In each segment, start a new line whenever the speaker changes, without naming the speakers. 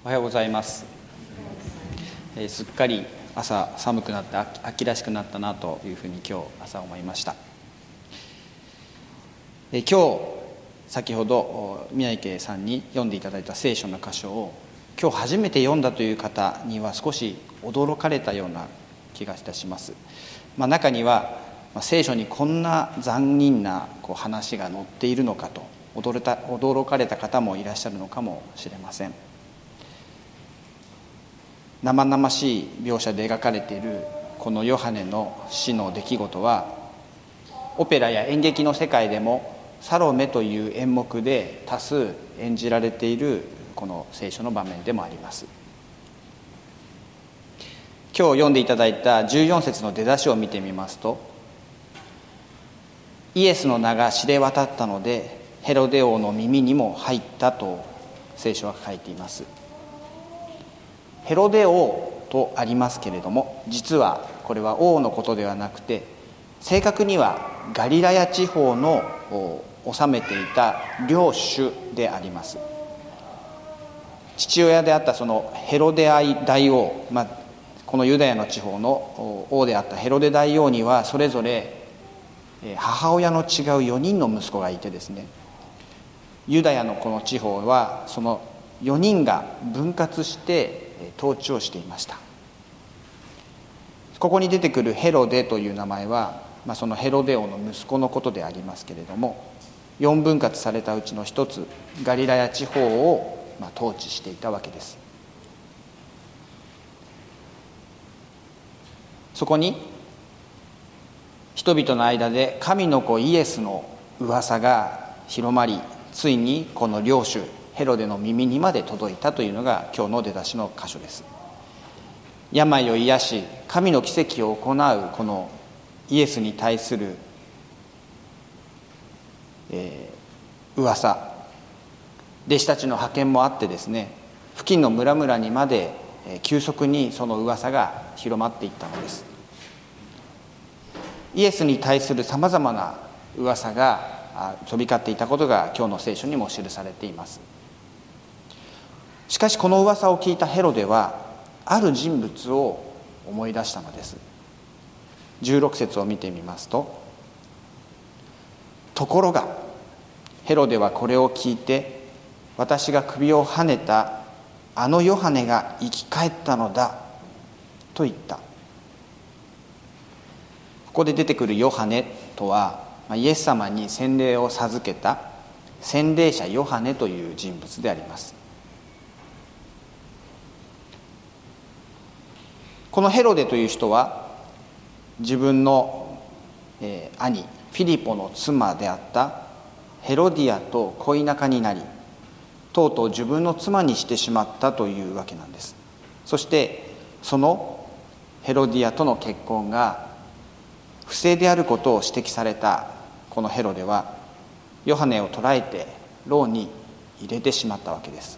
おはようございます。すっかり朝寒くなって秋らしくなったなというふうに今日朝思いました。今日先ほど宮池さんに読んでいただいた聖書の箇所を今日初めて読んだという方には少し驚かれたような気がいたします。中には聖書にこんな残忍な話が載っているのかと驚かれた方もいらっしゃるのかもしれません。生々しい描写で描かれているこのヨハネの死の出来事は、オペラや演劇の世界でもサロメという演目で多数演じられているこの聖書の場面でもあります。今日読んでいただいた14節の出だしを見てみますと、イエスの名が知れ渡ったのでヘロデ王の耳にも入ったと聖書は書いています。ヘロデ王とありますけれども、実はこれは王のことではなくて、正確にはガリラヤ地方の治めていた領主であります。父親であったそのヘロデアイ大王、このユダヤの地方の王であったヘロデ大王にはそれぞれ母親の違う4人の息子がいてですね、ユダヤのこの地方はその4人が分割して統治をしていました。ここに出てくるヘロデという名前は、そのヘロデ王の息子のことでありますけれども、4分割されたうちの一つガリラヤ地方を統治していたわけです。そこに人々の間で神の子イエスの噂が広まり、ついにこの領主ヘロデの耳にまで届いたというのが今日の出だしの箇所です。病を癒し神の奇跡を行うこのイエスに対する、噂、弟子たちの派遣もあってですね、付近の村々にまで急速にその噂が広まっていったのです。イエスに対するさまざまな噂が飛び交っていたことが今日の聖書にも記されています。しかしこの噂を聞いたヘロデはある人物を思い出したのです。16節を見てみますと、ところがヘロデはこれを聞いて、私が首をはねたあのヨハネが生き返ったのだと言った。ここで出てくるヨハネとは、イエス様に洗礼を授けた洗礼者ヨハネという人物であります。このヘロデという人は自分の兄フィリポの妻であったヘロディアと恋仲になり、とうとう自分の妻にしてしまったというわけなんです。そしてそのヘロディアとの結婚が不正であることを指摘されたこのヘロデは、ヨハネを捕らえて牢に入れてしまったわけです。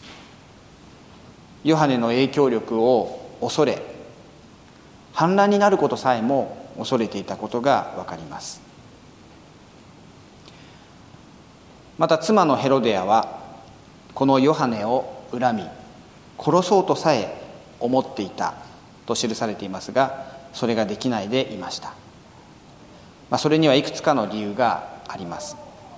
ヨハネの影響力を恐れ、反乱になることさえも恐れていたことがわかります。また妻のヘロデアはこのヨハネを恨み殺そうとさえ思っていたと記されていますが、それができないでいました。それにはいくつかの理由があります。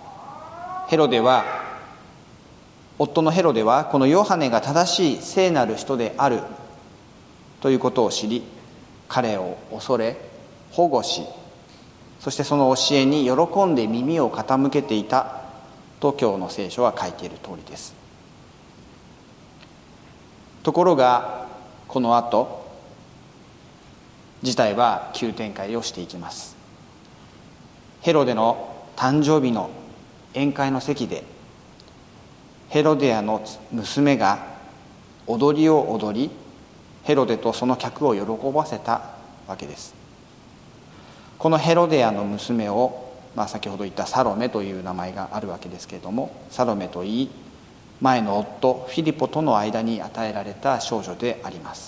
夫のヘロデはこのヨハネが正しい聖なる人であるということを知り、彼を恐れ保護し、そしてその教えに喜んで耳を傾けていたと今日の聖書は書いている通りです。ところがこの後事態は急展開をしていきます。ヘロデの誕生日の宴会の席でヘロデアの娘が踊りを踊り、ヘロデとその客を喜ばせたわけです。このヘロデアの娘を、先ほど言ったサロメという名前があるわけですけれども、サロメといい、前の夫フィリポとの間に与えられた少女であります。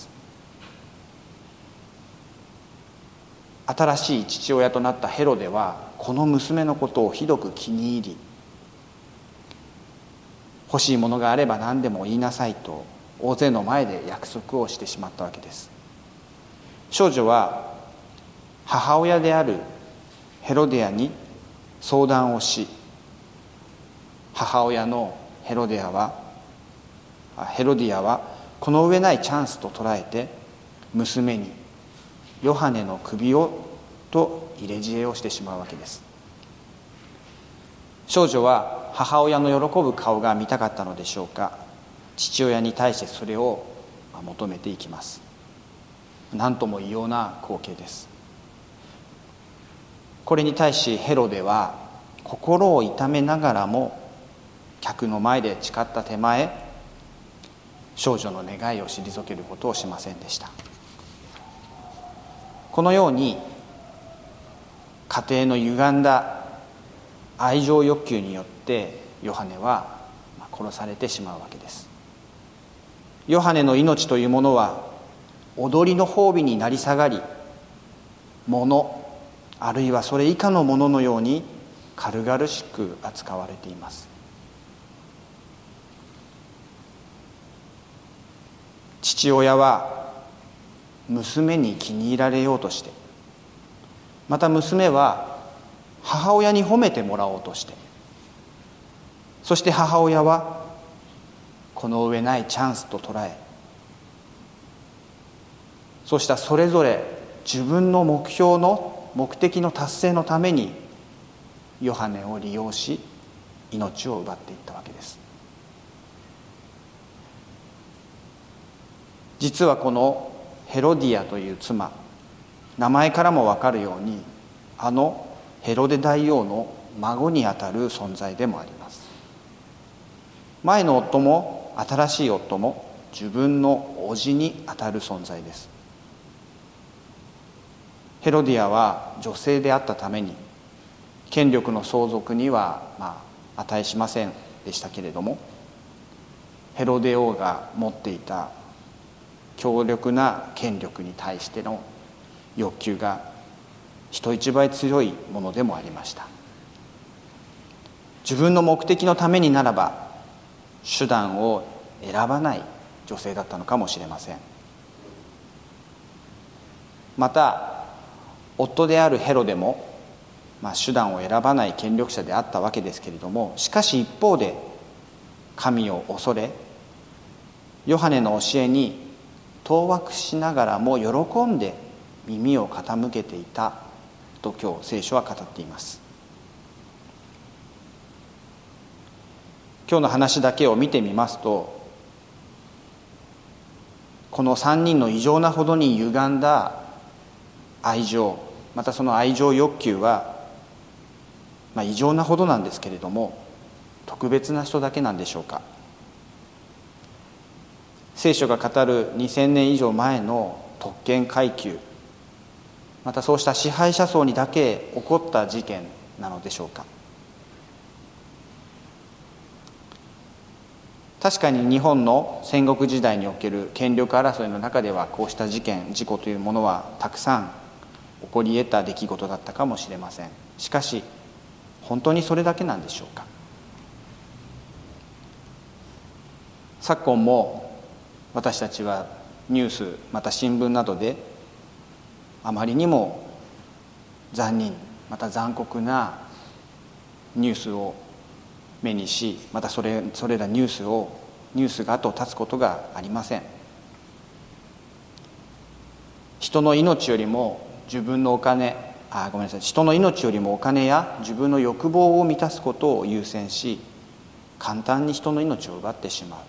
新しい父親となったヘロデはこの娘のことをひどく気に入り、欲しいものがあれば何でも言いなさいと大勢の前で約束をしてしまったわけです。少女は母親であるヘロディアに相談をし、母親のヘロディアはこの上ないチャンスと捉えて、娘にヨハネの首をと入れ知恵をしてしまうわけです。少女は母親の喜ぶ顔が見たかったのでしょうか、父親に対してそれを求めていきます。何とも異様な光景です。これに対しヘロデは心を痛めながらも、客の前で誓った手前、少女の願いを退けることをしませんでした。このように家庭の歪んだ愛情欲求によってヨハネは殺されてしまうわけです。ヨハネの命というものは踊りの褒美になり下がり、物あるいはそれ以下のもののように軽々しく扱われています。父親は娘に気に入られようとして、また娘は母親に褒めてもらおうとして、そして母親はこの上ないチャンスと捉え、そうしたそれぞれ自分の目的の達成のためにヨハネを利用し、命を奪っていったわけです。実はこのヘロディアという妻、名前からも分かるようにヘロデ大王の孫にあたる存在でもあります。前の夫も新しい夫も自分の叔父にあたる存在です。ヘロディアは女性であったために権力の相続には値しませんでしたけれども、ヘロデ王が持っていた強力な権力に対しての欲求が人一倍強いものでもありました。自分の目的のためにならば手段を選ばない女性だったのかもしれません。また夫であるヘロデも、手段を選ばない権力者であったわけですけれども、しかし一方で神を恐れ、ヨハネの教えに当惑しながらも喜んで耳を傾けていたと今日聖書は語っています。今日の話だけを見てみますと、この3人の異常なほどに歪んだ愛情、またその愛情欲求は、異常なほどなんですけれども、特別な人だけなんでしょうか。聖書が語る2000年以上前の特権階級、またそうした支配者層にだけ起こった事件なのでしょうか。確かに日本の戦国時代における権力争いの中では、こうした事故というものはたくさん起こり得た出来事だったかもしれません。しかし本当にそれだけなんでしょうか。昨今も私たちはニュース、また新聞などであまりにも残忍、また残酷なニュースを目にし、またそれらニュースが後を絶つことがありません。人の命よりも人の命よりもお金や自分の欲望を満たすことを優先し、簡単に人の命を奪ってしまう。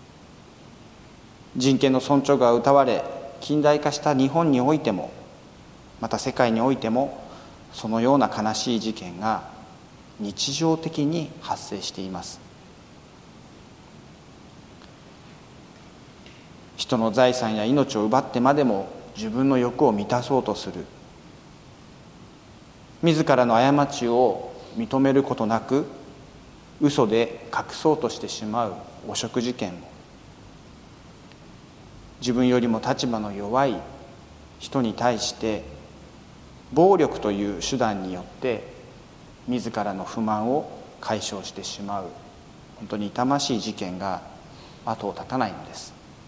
人権の尊重が謳われ、近代化した日本においても、また世界においても、そのような悲しい事件が日常的に発生しています。人の財産や命を奪ってまでも自分の欲を満たそうとする、自らの過ちを認めることなく嘘で隠そうとしてしまう汚職事件も、自分よりも立場の弱い人に対して暴力という手段によって自らの不満を解消してしまう、本当に痛ましい事件が後を絶たないのです。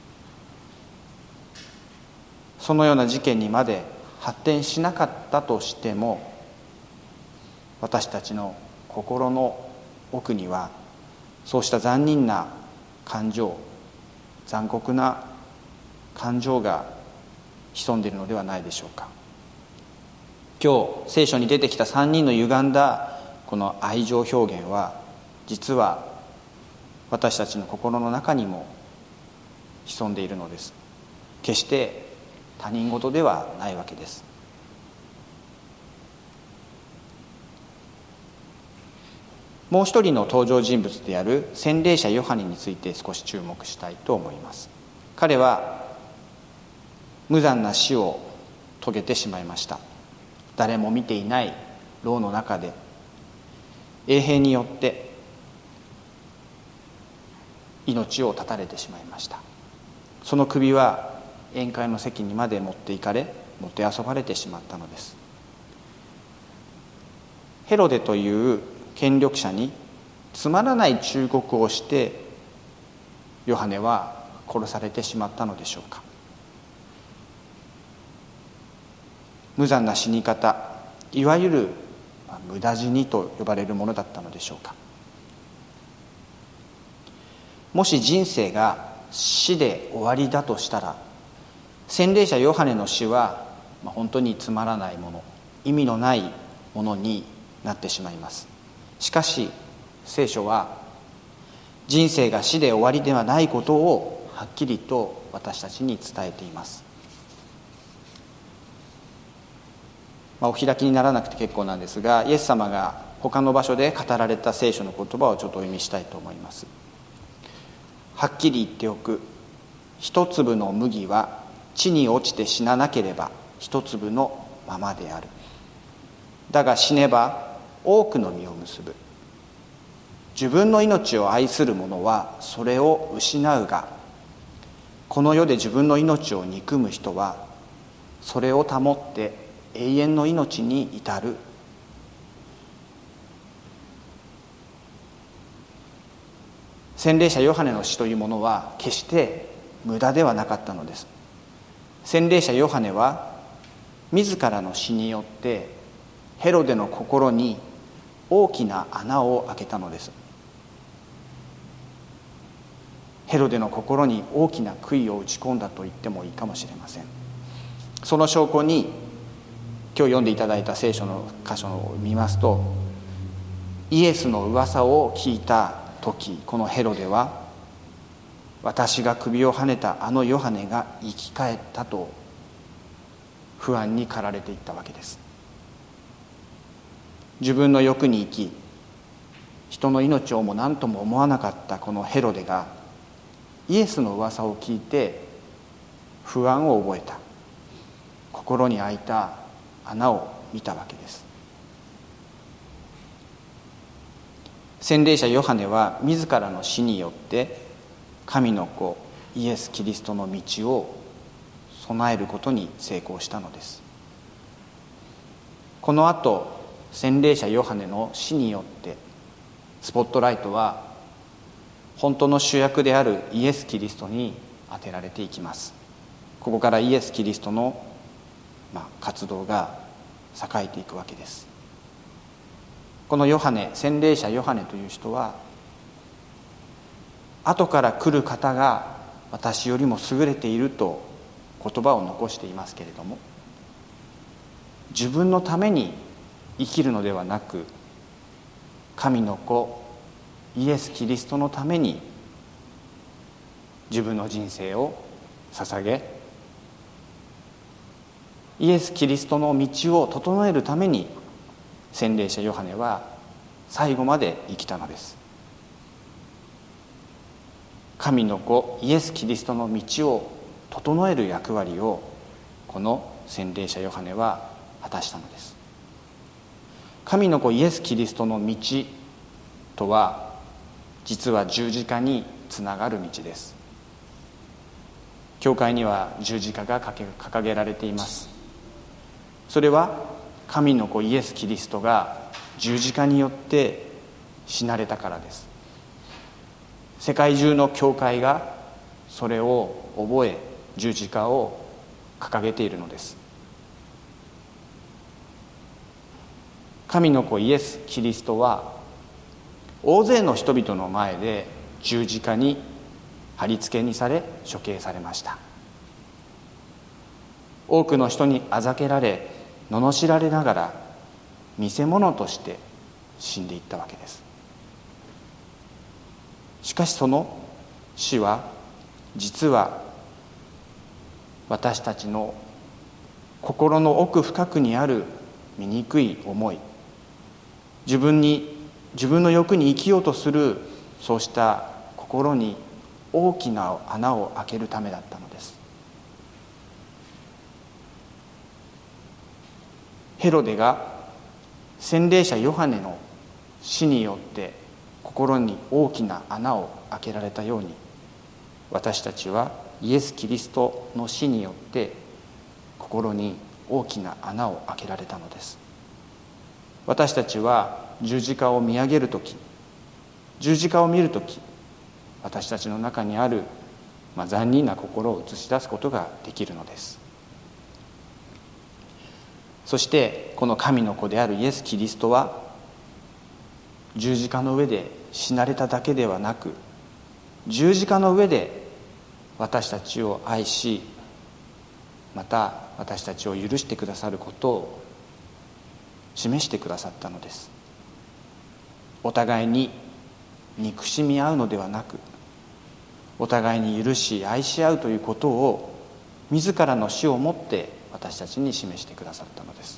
そのような事件にまで発展しなかったとしても、私たちの心の奥にはそうした残忍な感情、残酷な感情が潜んでいるのではないでしょうか。今日聖書に出てきた3人の歪んだこの愛情表現は、実は私たちの心の中にも潜んでいるのです。決して他人事ではないわけです。もう一人の登場人物である洗礼者ヨハネについて少し注目したいと思います。彼は無残な死を遂げてしまいました。誰も見ていない牢の中で衛兵によって命を絶たれてしまいました。その首は宴会の席にまで持っていかれ、もてあそばれてしまったのです。ヘロデという権力者につまらない忠告をしてヨハネは殺されてしまったのでしょうか。無残な死に方、いわゆる無駄死にと呼ばれるものだったのでしょうか。もし人生が死で終わりだとしたら、洗礼者ヨハネの死は本当につまらないもの、意味のないものになってしまいます。しかし聖書は人生が死で終わりではないことをはっきりと私たちに伝えています。お開きにならなくて結構なんですが、イエス様が他の場所で語られた聖書の言葉をちょっとお読みしたいと思います。はっきり言っておく。一粒の麦は地に落ちて死ななければ一粒のままである。だが死ねば多くの実を結ぶ。自分の命を愛する者はそれを失うが、この世で自分の命を憎む人はそれを保って永遠の命に至る。洗礼者ヨハネの死というものは決して無駄ではなかったのです。洗礼者ヨハネは自らの死によってヘロデの心に大きな穴を開けたのです。ヘロデの心に大きな杭を打ち込んだと言ってもいいかもしれません。その証拠に今日読んでいただいた聖書の箇所を見ますと、イエスの噂を聞いた時、このヘロデは私が首をはねたあのヨハネが生き返ったと不安に駆られていったわけです。自分の欲に生き、人の命をも何とも思わなかったこのヘロデがイエスの噂を聞いて不安を覚えた。心に開いた穴を見たわけです。洗礼者ヨハネは自らの死によって神の子イエス・キリストの道を備えることに成功したのです。この後、洗礼者ヨハネの死によってスポットライトは本当の主役であるイエス・キリストに当てられていきます。ここからイエス・キリストの活動が栄えていくわけです。このヨハネ、洗礼者ヨハネという人は、後から来る方が私よりも優れていると言葉を残していますけれども、自分のために生きるのではなく、神の子イエス・キリストのために自分の人生を捧げ、イエス・キリストの道を整えるために洗礼者ヨハネは最後まで生きたのです。神の子イエス・キリストの道を整える役割をこの洗礼者ヨハネは果たしたのです。神の子イエス・キリストの道とは、実は十字架につながる道です。教会には十字架が掲げられています。それは神の子イエス・キリストが十字架によって死なれたからです。世界中の教会がそれを覚え、十字架を掲げているのです。神の子イエス・キリストは大勢の人々の前で十字架に貼り付けにされ処刑されました。多くの人にあざけられ罵られながら見せ物として死んでいったわけです。しかしその死は実は私たちの心の奥深くにある醜い思い、自分の欲に生きようとするそうした心に大きな穴を開けるためだったのです。ヘロデが洗礼者ヨハネの死によって心に大きな穴を開けられたように、私たちはイエス・キリストの死によって心に大きな穴を開けられたのです。私たちは十字架を見上げるとき、十字架を見るとき、私たちの中にある残忍な心を映し出すことができるのです。そしてこの神の子であるイエス・キリストは十字架の上で死なれただけではなく、十字架の上で私たちを愛し、また私たちを許してくださることを示してくださったのです。お互いに憎しみ合うのではなく、お互いに許し愛し合うということを自らの死をもって私たちに示してくださったのです。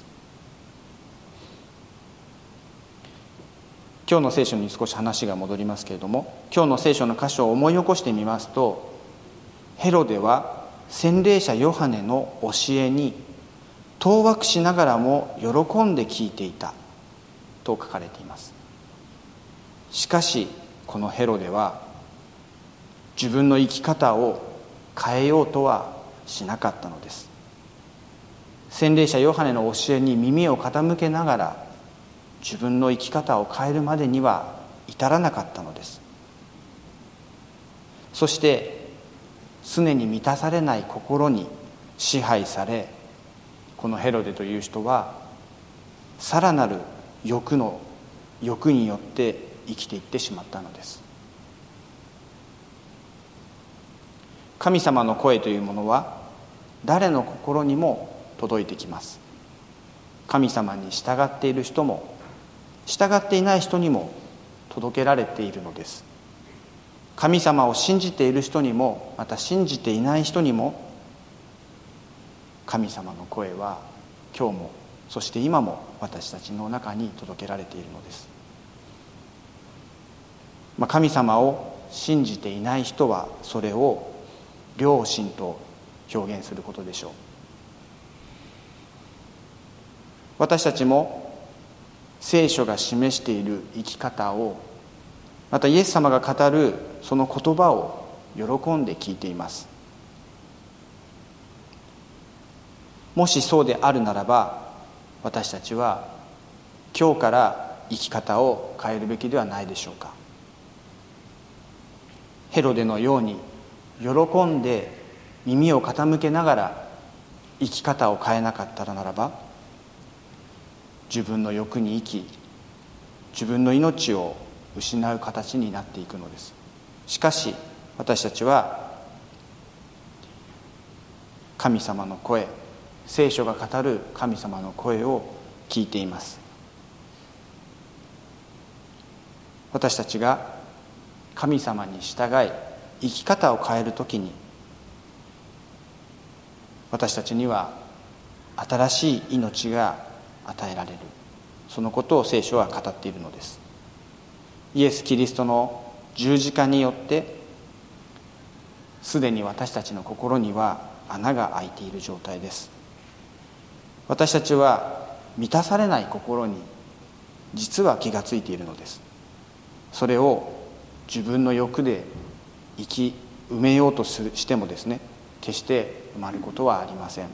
今日の聖書に少し話が戻りますけれども、今日の聖書の箇所を思い起こしてみますと、ヘロデは洗礼者ヨハネの教えに当惑しながらも喜んで聞いていたと書かれています。しかしこのヘロデは自分の生き方を変えようとはしなかったのです。洗礼者ヨハネの教えに耳を傾けながら自分の生き方を変えるまでには至らなかったのです。そして常に満たされない心に支配され、このヘロデという人はさらなる欲によって生きていってしまったのです。神様の声というものは誰の心にも届いてきます。神様に従っている人も従っていない人にも届けられているのです。神様を信じている人にも、また信じていない人にも、神様の声は今日も、そして今も私たちの中に届けられているのです。神様を信じていない人はそれを良心と表現することでしょう。私たちも聖書が示している生き方を、またイエス様が語るその言葉を喜んで聞いています。もしそうであるならば、私たちは今日から生き方を変えるべきではないでしょうか。ヘロデのように喜んで耳を傾けながら生き方を変えなかったならば、自分の欲に生き、自分の命を失う形になっていくのです。しかし私たちは神様の声、聖書が語る神様の声を聞いています。私たちが神様に従い生き方を変えるときに、私たちには新しい命が与えられる、そのことを聖書は語っているのです。イエス・キリストの十字架によってすでに私たちの心には穴が開いている状態です。私たちは満たされない心に実は気がついているのです。それを自分の欲で埋めようとしてもですね、決して埋まることはありません。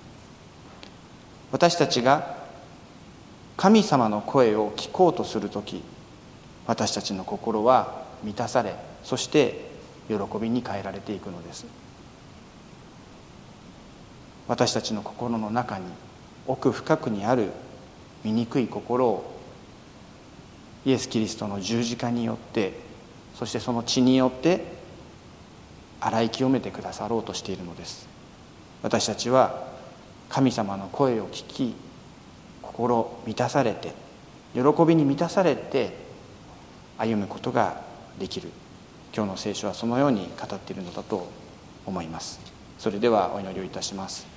私たちが神様の声を聞こうとするとき、私たちの心は満たされ、そして喜びに変えられていくのです。 私たちの心の中に奥深くにある醜い心をイエス・キリストの十字架によって、そしてその血によって洗い清めてくださろうとしているのです。私たちは神様の声を聞き、心満たされて、喜びに満たされて歩むことができる。今日の聖書はそのように語っているのだと思います。それではお祈りをいたします。